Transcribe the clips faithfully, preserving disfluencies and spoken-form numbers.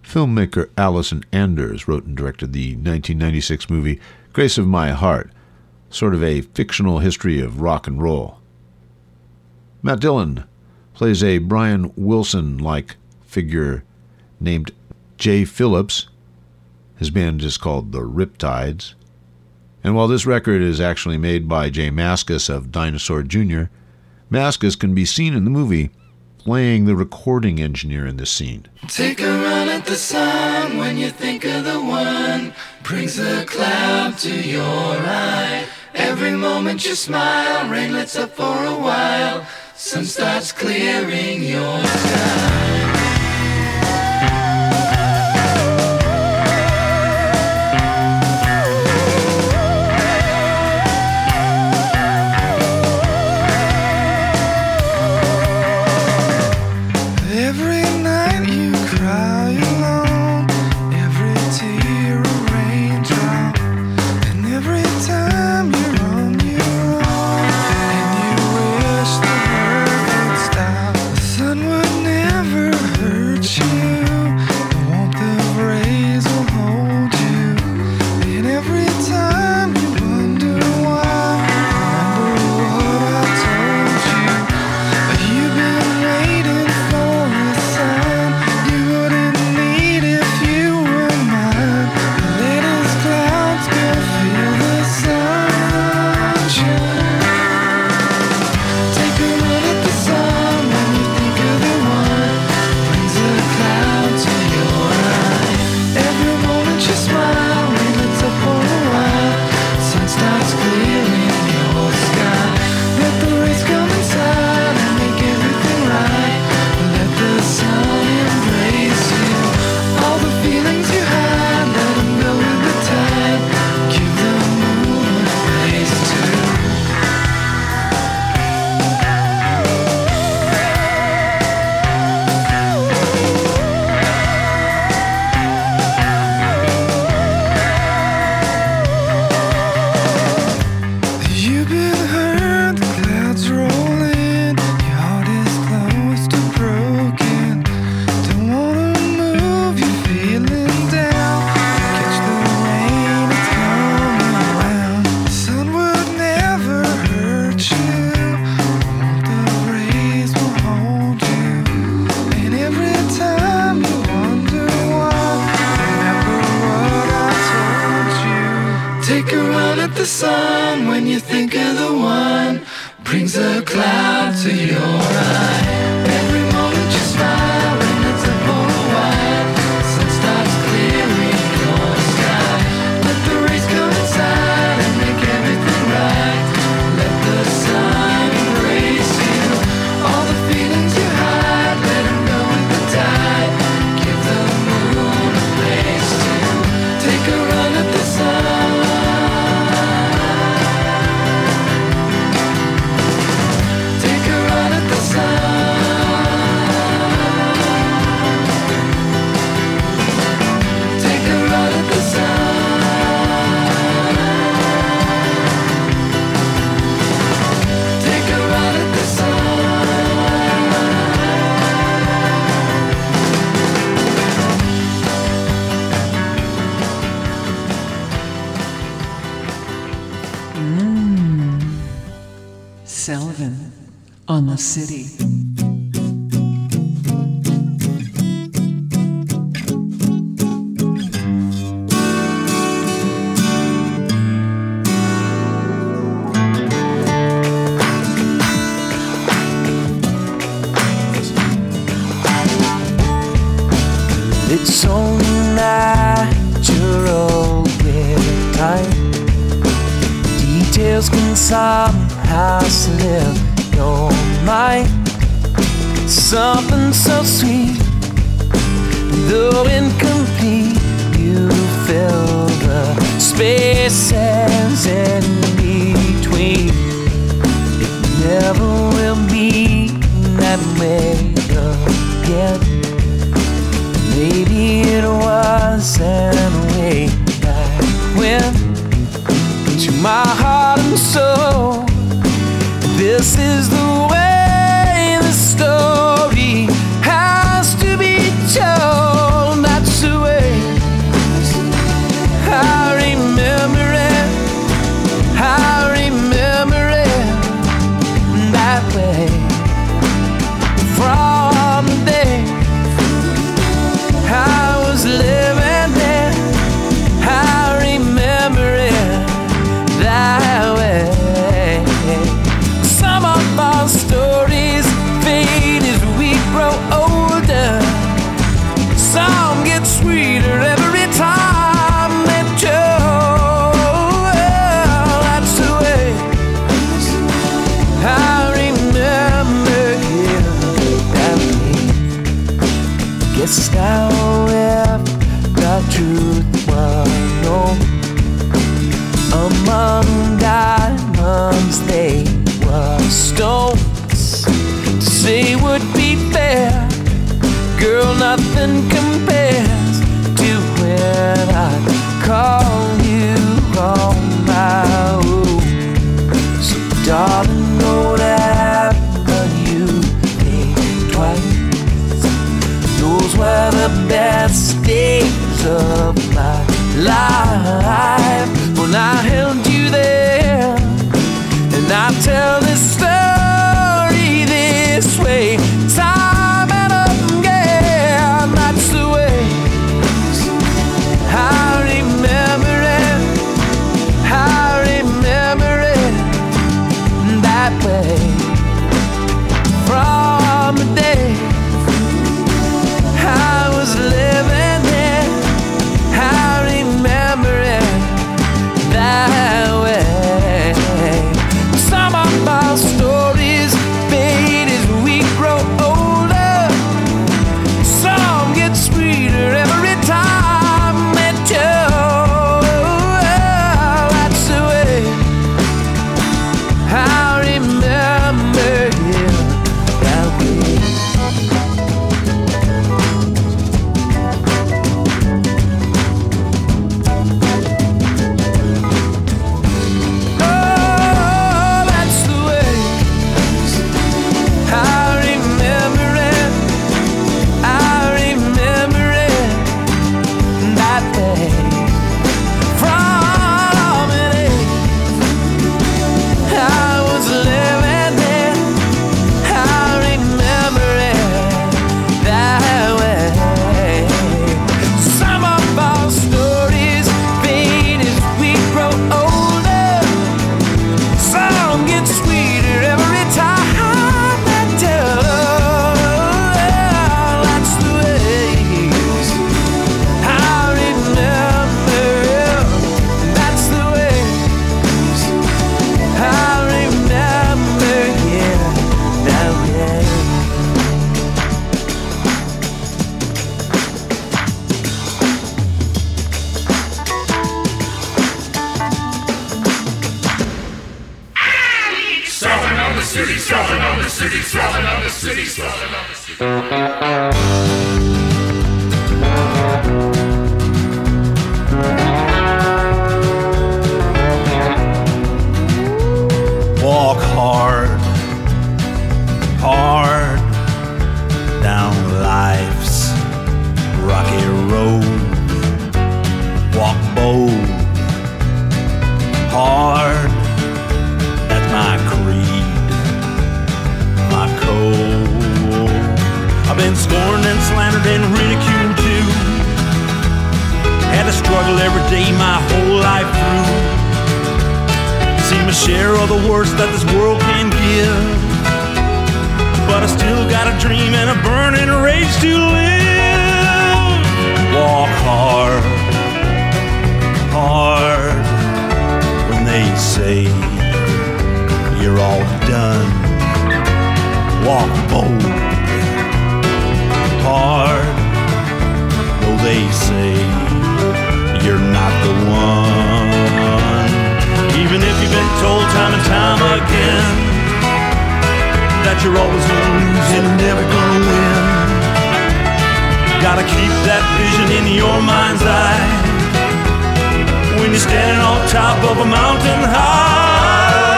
Filmmaker Allison Anders wrote and directed the nineteen ninety-six movie Grace of My Heart, sort of a fictional history of rock and roll. Matt Dillon plays a Brian Wilson-like figure named Jay Phillips. His band is called the Riptides. And while this record is actually made by Jay Mascis of Dinosaur Junior, Mascis can be seen in the movie playing the recording engineer in this scene. Take a run at the sun when you think of the one, brings a cloud to your eye. Every moment you smile, rain lets up for a while, sun starts clearing your sky. City. It's only natural with time. Details can somehow slip your mind. Something so sweet, though incomplete, you fill the spaces in between. It never will be that way again. Maybe it wasn't way back when. To my heart and soul, this is the way the story has to be told. That's city, Selvin on the city, Selvin on the city, Selvin on the city. Walk hard, hard down life's rocky road. Walk bold, hard, that's my creed, my code. I've been scorned and slandered and ridiculed too. Had to struggle every day my whole life through. Seen my share of the worst that this world can give, but I still got a dream and a burning rage to live. Walk hard, hard when they say you're all done. Walk bold, hard though they say you're not the one. Even if you've been told time and time again that you're always gonna lose and never gonna win, gotta keep that vision in your mind's eye when you're standing on top of a mountain high.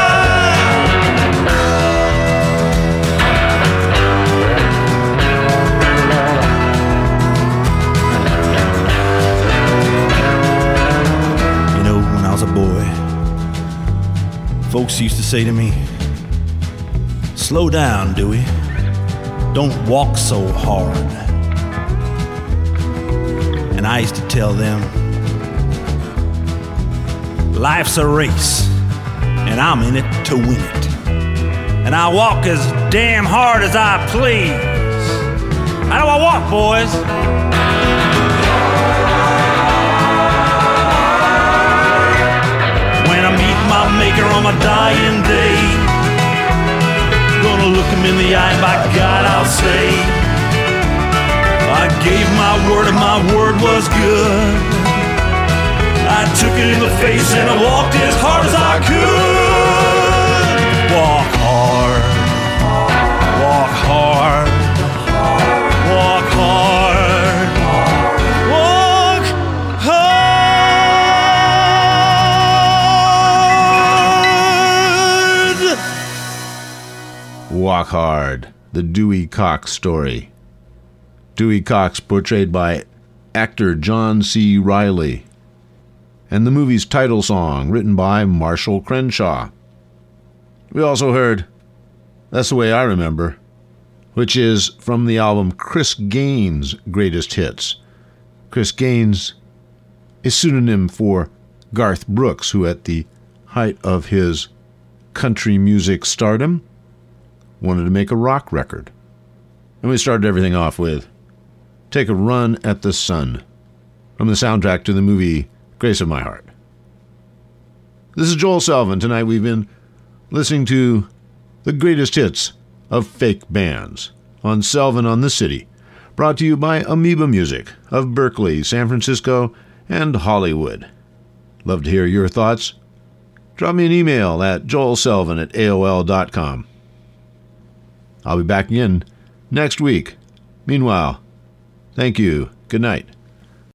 You know, when I was a boy, folks used to say to me, slow down, Dewey, don't walk so hard. And I used to tell them, life's a race, and I'm in it to win it. And I walk as damn hard as I please. How do I walk, boys? When I meet my maker on my dying day, gonna look him in the eye, by God I'll say, I gave my word and my word was good. I took it in the face and I walked as hard as I could. Walk hard, walk hard, walk hard, walk hard. Walk Hard, the Dewey Cox story. Dewey Cox portrayed by actor John C. Reilly. And the movie's title song, written by Marshall Crenshaw. We also heard That's the Way I Remember, which is from the album Chris Gaines' Greatest Hits. Chris Gaines is pseudonym for Garth Brooks, who at the height of his country music stardom wanted to make a rock record. And we started everything off with Take a Run at the Sun, from the soundtrack to the movie Grace of My Heart. This is Joel Selvin. Tonight we've been listening to the greatest hits of fake bands on Selvin on the City, brought to you by Amoeba Music of Berkeley, San Francisco, and Hollywood. Love to hear your thoughts. Drop me an email at joelselvin at A O L dot com. I'll be back again next week. Meanwhile, thank you. Good night.